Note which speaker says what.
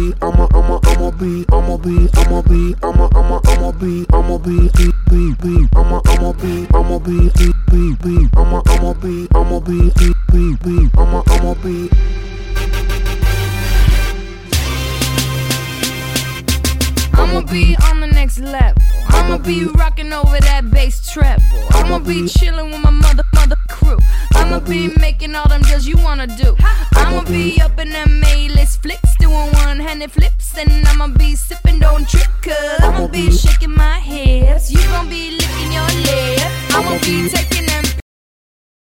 Speaker 1: I'ma be on the next level. I'ma be rocking over that bass treble. I'ma be chilling with my mother crew. I'ma be making all them deals you wanna do. I'ma be up in them A-list flicks, doing one-handed flips, and I'ma be sipping, don't trip, cause I'ma be shaking my hips. You gon' be licking your lips. I'ma be taking them